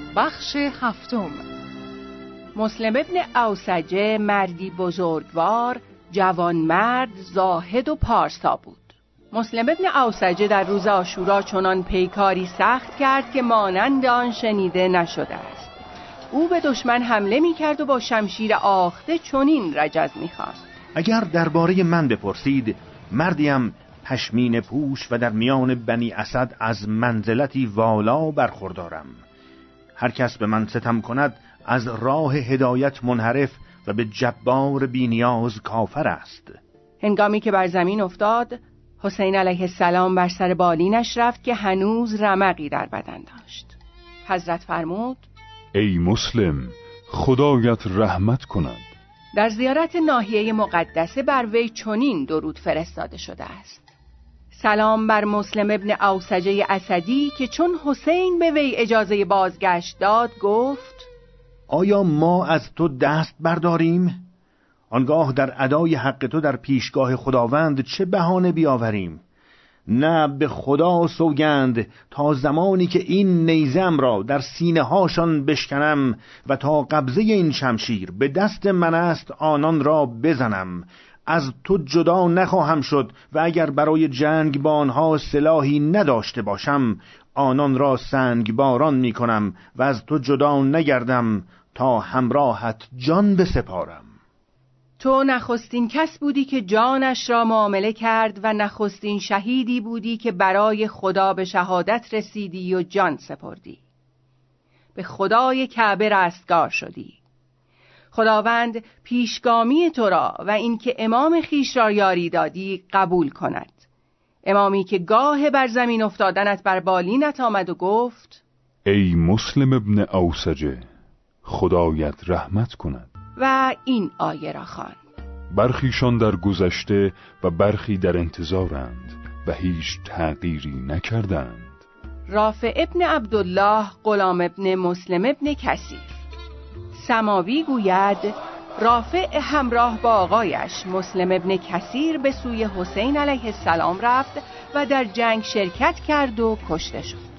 بخش هفتم. مسلم ابن اوسجه مردی بزرگوار، جوانمرد، زاهد و پارسا بود. مسلم ابن اوسجه در روز عاشورا چنان پیکاری سخت کرد که مانند آن شنیده نشده است. او به دشمن حمله می کرد و با شمشیر آخته چنین رجز می خواست: اگر درباره من بپرسید، مردیم پشمین پوش و در میان بنی اسد از منزلتی والا برخوردارم. هر کس به من ستم کند از راه هدایت منحرف و به جبار بی‌نیاز کافر است. هنگامی که بر زمین افتاد، حسین علیه السلام بر سر بالینش رفت که هنوز رمقی در بدن داشت. حضرت فرمود: ای مسلم، خدایت رحمت کند. در زیارت ناحیه مقدسه بر وی چنین درود فرستاده شده است: سلام بر مسلم ابن اوسجه اسدی که چون حسین به وی اجازه بازگشت داد گفت: آیا ما از تو دست برداریم؟ آنگاه در ادای حق تو در پیشگاه خداوند چه بهانه بیاوریم؟ نه، به خدا سوگند تا زمانی که این نیزم را در سینه هاشان بشکنم و تا قبضه این شمشیر به دست من است آنان را بزنم، از تو جدا نخواهم شد و اگر برای جنگ با آنها سلاحی نداشته باشم آنان را سنگ باران می کنم و از تو جدا نگردم تا همراهت جان بسپارم. تو نخستین کس بودی که جانش را معامله کرد و نخستین شهیدی بودی که برای خدا به شهادت رسیدی و جان سپردی. به خدای کعبه رستگار شدی. خداوند پیشگامی تو را و اینکه امام خیش را یاری دادی قبول کند. امامی که گاه بر زمین افتادنت بر بالینت آمد و گفت: ای مسلم ابن اوسجه، خدایت رحمت کند. و این آیه را خواند: برخیشان در گذشته و برخی در انتظارند و هیچ تغییری نکردند. رافع ابن عبدالله غلام ابن مسلم ابن کثیر. سماوی گوید رافع همراه با آقایش مسلم ابن کثیر به سوی حسین علیه السلام رفت و در جنگ شرکت کرد و کشته شد.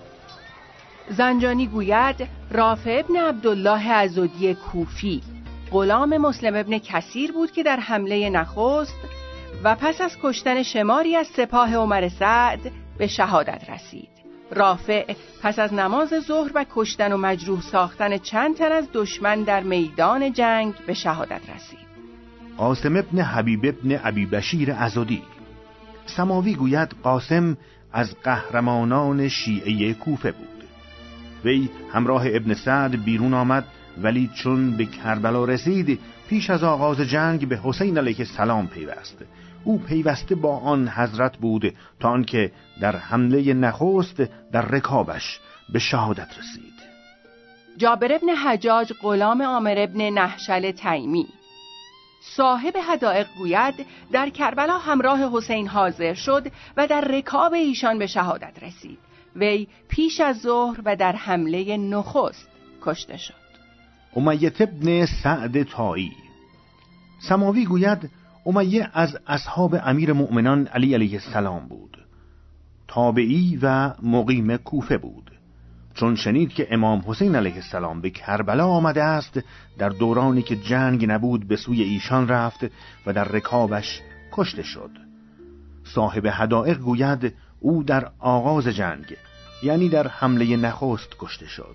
زنجانی گوید رافع ابن عبدالله عضدی کوفی غلام مسلم ابن کثیر بود که در حمله نخست و پس از کشتن شماری از سپاه عمر سعد به شهادت رسید. رافع پس از نماز ظهر و کشتن و مجروح ساختن چند تن از دشمن در میدان جنگ به شهادت رسید. قاسم ابن حبیب ابن ابی بشیر عضدی. سماوی گوید قاسم از قهرمانان شیعه کوفه بود. وی همراه ابن سعد بیرون آمد، ولی چون به کربلا رسید پیش از آغاز جنگ به حسین علیه السلام پیوست. او پیوسته با آن حضرت بود تا آنکه در حمله نخست در رکابش به شهادت رسید. جابر ابن حجاج غلام عامر ابن نحشل تیمی صاحب حدائق گوید در کربلا همراه حسین حاضر شد و در رکاب ایشان به شهادت رسید. وی پیش از ظهر و در حمله نخست کشته شد. امیه ابن سعد طائی. سماوی گوید امیه از اصحاب امیر مؤمنان علی علیه السلام بود. تابعی و مقیم کوفه بود. چون شنید که امام حسین علیه السلام به کربلا آمده است، در دورانی که جنگ نبود به سوی ایشان رفت و در رکابش کشته شد. صاحب حدائق گوید او در آغاز جنگ، یعنی در حمله نخست کشته شد.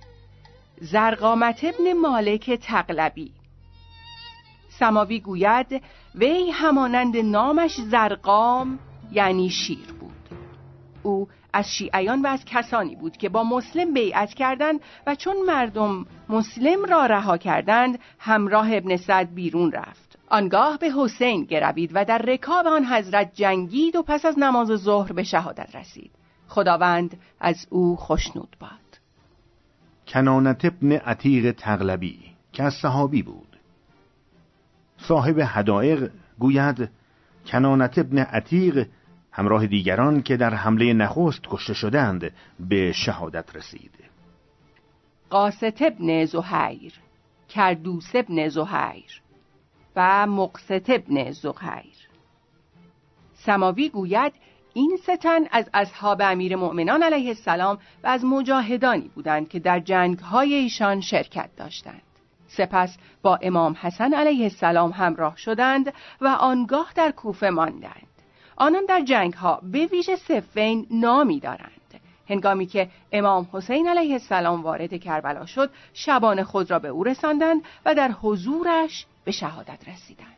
زرقامت ابن مالک تغلبی. سماوی گوید وی همانند نامش زرقام یعنی شیر بود. او از شیعیان و از کسانی بود که با مسلم بیعت کردند و چون مردم مسلم را رها کردند همراه ابن سعد بیرون رفت. آنگاه به حسین گروید و در رکاب آن حضرت جنگید و پس از نماز ظهر به شهادت رسید. خداوند از او خوشنود باد. کنانت ابن عتیق تغلبی که از صحابی بود. صاحب حدائق گوید کنانت ابن عتیق همراه دیگران که در حمله نخست کشته شدند به شهادت رسید. قاست ابن زهیر، کردوس ابن زهیر و مقسط ابن زهیر. سماوی گوید این 3 تن از اصحاب امیر مؤمنان علیه السلام و از مجاهدانی بودند که در جنگ‌های ایشان شرکت داشتند. سپس با امام حسن علیه السلام همراه شدند و آنگاه در کوفه ماندند. آنان در جنگ‌ها به ویژه صفین نامی دارند. هنگامی که امام حسین علیه السلام وارد کربلا شد، شبان خود را به او رساندند و در حضورش به شهادت رسیدند.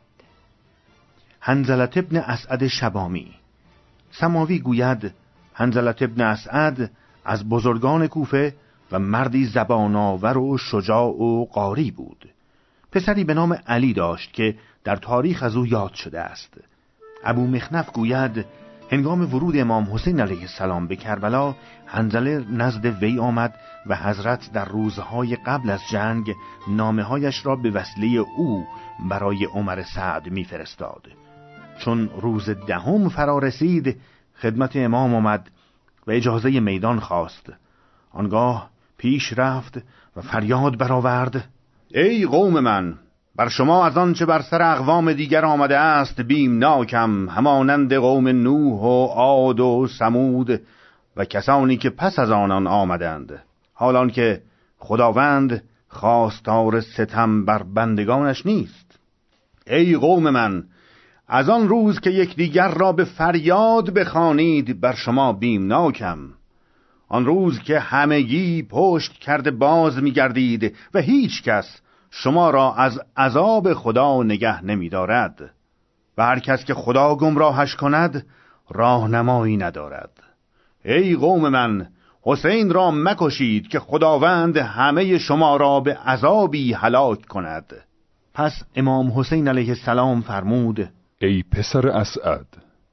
حنظلة ابن اسعد شبامی. سماوی گوید حنظلة ابن اسعد از بزرگان کوفه و مردی زبان‌آور و شجاع و قاری بود. پسری به نام علی داشت که در تاریخ از او یاد شده است. ابو مخنف گوید هنگام ورود امام حسین علیه السلام به کربلا، حنظله نزد وی آمد و حضرت در روزهای قبل از جنگ نامه‌هایش را به وسیله او برای عمر سعد می‌فرستاد. چون روز 10 فرا رسید، خدمت امام آمد و اجازه میدان خواست. آنگاه پیش رفت و فریاد برآورد: ای قوم من، بر شما از آن چه بر سر اقوام دیگر آمده است بیمناکم، همانند قوم نوح و عاد و ثمود و کسانی که پس از آنان آمدند، حالان که خداوند خواستار ستم بر بندگانش نیست. ای قوم من، از آن روز که یکدیگر را به فریاد بخوانید بر شما بیمناکم، آن روز که همگی پشت کرده باز می‌گردید و هیچ کس شما را از عذاب خدا نگه نمی‌دارد و هر کس که خدا گمراهش کند راهنمایی ندارد. ای قوم من، حسین را مکشید که خداوند همه شما را به عذابی هلاک کند. پس امام حسین علیه السلام فرمود: ای پسر اسعد،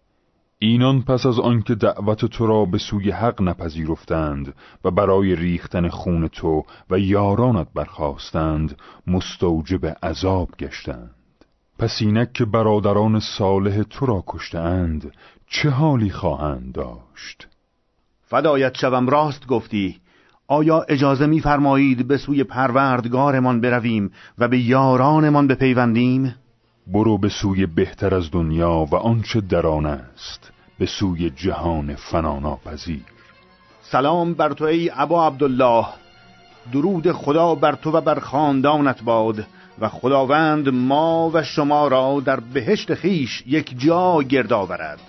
اینان پس از آنکه دعوت تو را به سوی حق نپذیرفتند و برای ریختن خون تو و یارانت برخاستند، مستوجب عذاب گشتند. پس اینک که برادران صالح تو را کشتند، چه حالی خواهند داشت؟ فدایت شوم، راست گفتی. آیا اجازه می‌فرمایید به سوی پروردگارمان برویم و به یارانمان بپیوندیم؟ برو به سوی بهتر از دنیا و آنچه در آن است، به سوی جهان فناناپذیر. سلام بر تو ای ابا عبدالله، درود خدا بر تو و بر خاندانت باد و خداوند ما و شما را در بهشت خیش یک جا گرد آورد.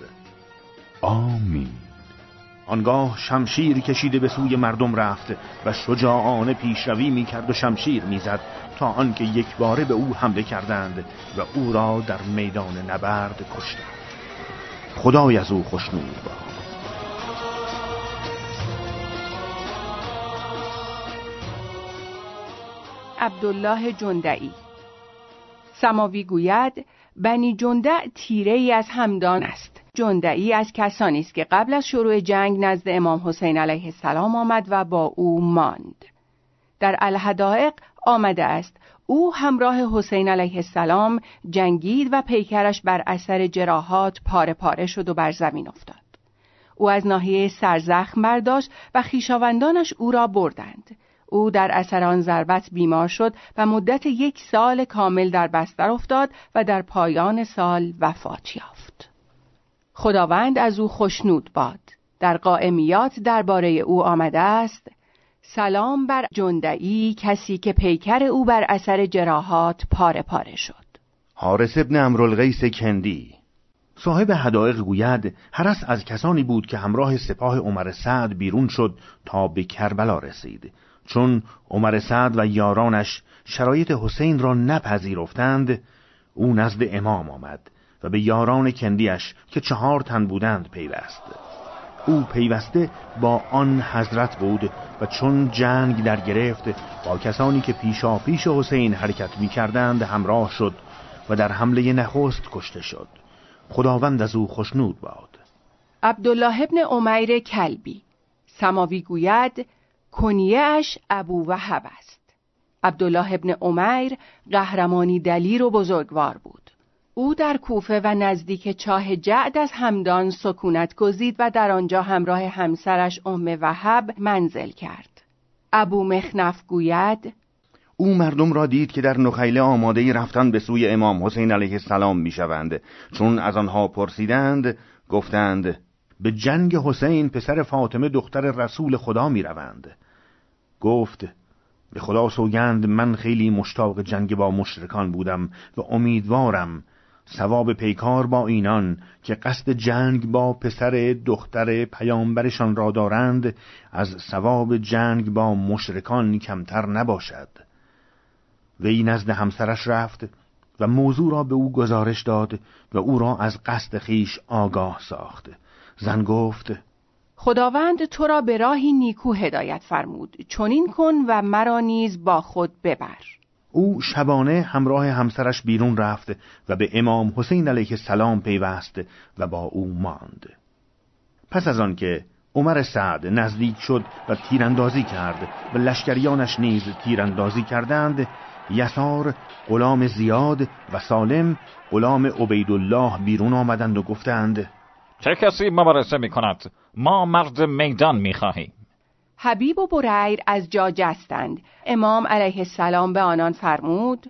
آمین. آنگاه شمشیر کشیده به سوی مردم رفت و شجاعانه پیشروی می‌کرد و شمشیر می‌زد تا آنکه یک باره به او حمله کردند و او را در میدان نبرد کشتند. خدای از او خوشنود باد. عبدالله جندعی. سماوی گوید بنی جندع تیره ای از همدان است. جندعی از کسانی است که قبل از شروع جنگ نزد امام حسین علیه السلام آمد و با او ماند. در الحدائق آمده است او همراه حسین علیه السلام جنگید و پیکرش بر اثر جراحات پاره پاره شد و بر زمین افتاد. او از ناحیه سر زخم برداشت و خویشاوندانش او را بردند. او در اثر آن ضربت بیمار شد و مدت 1 سال کامل در بستر افتاد و در پایان سال وفات یافت. خداوند از او خوشنود باد. در قائمیات درباره او آمده است: سلام بر جندعی، کسی که پیکر او بر اثر جراحات پاره پاره شد. حارث ابن عمروالقیس کندی. صاحب حدائق گوید حرس از کسانی بود که همراه سپاه عمر سعد بیرون شد تا به کربلا رسید. چون عمر سعد و یارانش شرایط حسین را نپذیرفتند، او نزد امام آمد و به یاران کندیش که 4 تن بودند پیوست. او پیوسته با آن حضرت بود و چون جنگ در گرفت با کسانی که پیشا پیش حسین حرکت می کردند همراه شد و در حمله نخست کشته شد. خداوند از او خوشنود باد. عبدالله ابن عمیر کلبی. سماوی گوید کنیه‌اش ابو وهب است. عبدالله ابن عمیر قهرمانی دلیر و بزرگوار بود. او در کوفه و نزدیک چاه جعد از همدان سکونت گزید و در آنجا همراه همسرش وهب منزل کرد. ابو مخنف گوید او مردم را دید که در نخیله آماده‌ای رفتن به سوی امام حسین علیه السلام می‌شوند. چون از آنها پرسیدند گفتند به جنگ حسین پسر فاطمه دختر رسول خدا می روند. گفت به خدا سوگند من خیلی مشتاق جنگ با مشرکان بودم و امیدوارم ثواب پیکار با اینان که قصد جنگ با پسر دختر پیامبرشان را دارند از ثواب جنگ با مشرکان کمتر نباشد. وی نزد همسرش رفت و موضوع را به او گزارش داد و او را از قصد خیش آگاه ساخت. زن گفت خداوند تو را به راهی نیکو هدایت فرمود، چنین کن و مرا نیز با خود ببر. او شبانه همراه همسرش بیرون رفت و به امام حسین علیه السلام پیوست و با او ماند. پس از آن که عمر سعد نزدیک شد و تیراندازی کرد و لشکریانش نیز تیراندازی کردند، یسار غلام زیاد و سالم غلام عبیدالله بیرون آمدند و گفتند چه کسی مبارزه می کند؟ ما مرد میدان می خواهیم. حبیب و بریر از جا جستند. امام علیه السلام به آنان فرمود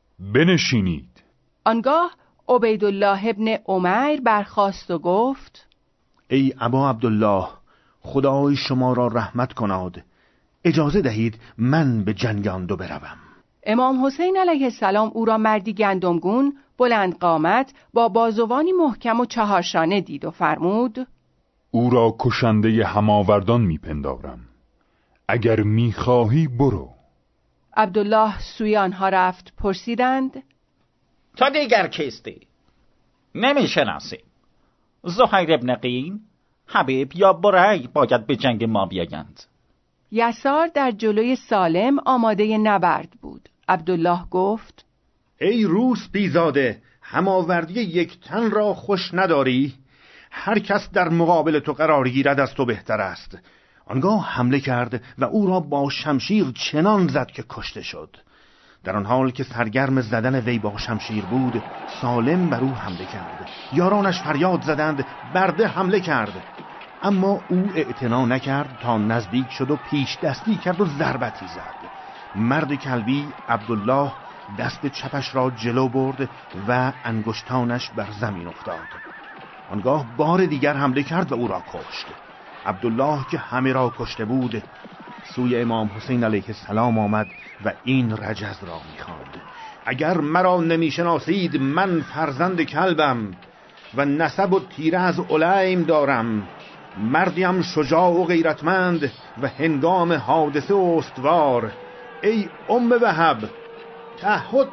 بنشینید. آنگاه عبیدالله ابن عمیر برخاست و گفت ای ابا عبدالله، خدای شما را رحمت کناد، اجازه دهید من به جنگ آن دو بروم. امام حسین علیه السلام او را مردی گندمگون، بلند قامت، با بازوانی محکم و چهارشانه دید و فرمود او را کشنده هماوردان میپندارم. اگر میخواهی برو. عبدالله سوی آنها رفت. پرسیدند تا دیگر کیستی؟ نمیشناسیم. زهیر ابن قین، حبیب یا برای باید به جنگ ما بیایند. یسار در جلوی سالم آماده نبرد بود. عبدالله گفت ای روس بیزاده، هماوردی یک تن را خوش نداری؟ هر کس در مقابل تو قرار گیرد از تو بهتر است. آنگاه حمله کرد و او را با شمشیر چنان زد که کشته شد. در آن حال که سرگرم زدن وی با شمشیر بود، سالم بر او حمله کرد. یارانش فریاد زدند، برده حمله کرد، اما او اعتنا نکرد تا نزدیک شد و پیش دستی کرد و ضربتی زد. مرد کلبی عبدالله دست چپش را جلو برد و انگشتانش بر زمین افتاد. آنگاه بار دیگر حمله کرد و او را کشت. عبدالله که همه را کشته بود سوی امام حسین علیه السلام آمد و این رجز را می‌خواند: اگر مرا نمی‌شناسید، من فرزند کلبم و نسب و تیره از علیم دارم. مردیم شجاع و غیرتمند و هنگام حادثه و استوار. ای ام وهب، تعهد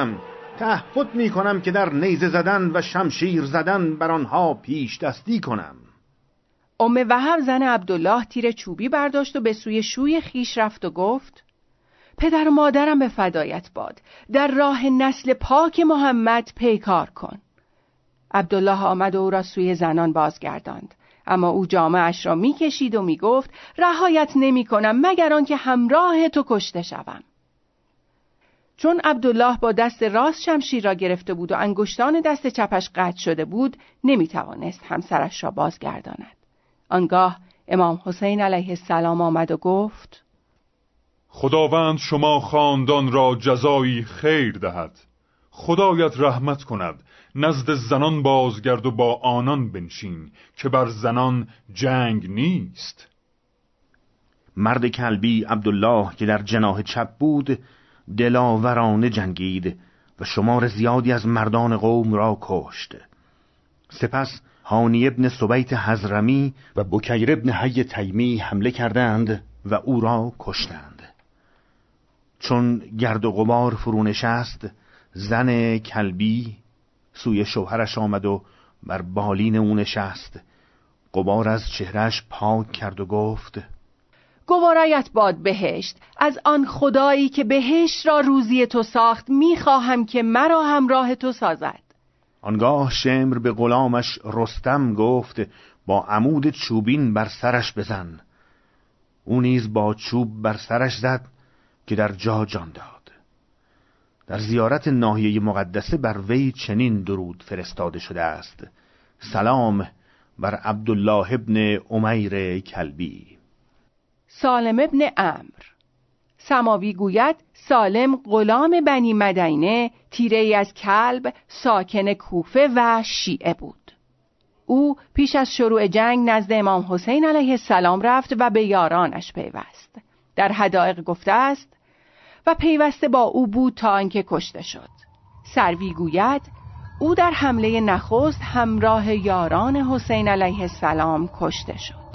میکنم که در نیزه زدن و شمشیر زدن بر آنها پیش دستی کنم. ام وهب زن عبدالله تیر چوبی برداشت و به سوی شوی خیش رفت و گفت: پدر و مادرم به فدایت باد، در راه نسل پاک محمد پیکار کن. عبدالله آمد و او را سوی زنان بازگرداند، اما او جامه اش را میکشید و میگفت: رهایت نمی کنم مگر آنکه همراه تو کشته شوم. چون عبدالله با دست راست شمشیر را گرفته بود و انگشتان دست چپش قطع شده بود، نمیتوانست همسرش را بازگرداند. آنگاه امام حسین علیه السلام آمد و گفت: خداوند شما خاندان را جزایی خیر دهد. خدایت رحمت کند. نزد زنان بازگرد و با آنان بنشین که بر زنان جنگ نیست. مرد کلبی عبدالله که در جناح چپ بود دلاورانه جنگید و شمار زیادی از مردان قوم را کشت. سپس هانی ابن سبیت حضرمی و بکیر ابن حی تیمی حمله کردند و او را کشتند. چون گرد و غبار فرو نشست، زن کلبی سوی شوهرش آمد و بر بالین او نشست، غبار از چهرهش پاک کرد و گفت: گوارایت باد بهشت. از آن خدایی که بهشت را روزی تو ساخت میخواهم که مرا همراه تو سازد. آنگاه شمر به غلامش رستم گفت: با عمود چوبین بر سرش بزن. او نیز با چوب بر سرش زد که در جا جان داد. در زیارت ناحیه مقدسه بر وی چنین درود فرستاده شده است: سلام بر عبدالله ابن عمیر کلبی. سالم ابن عمرو. سماوی گوید سالم غلام بنی مدینه، تیره‌ای از کلب، ساکن کوفه و شیعه بود. او پیش از شروع جنگ نزد امام حسین علیه السلام رفت و به یارانش پیوست. در حدائق گفته است و پیوسته با او بود تا آنکه کشته شد. سروی گوید او در حمله نخست همراه یاران حسین علیه السلام کشته شد.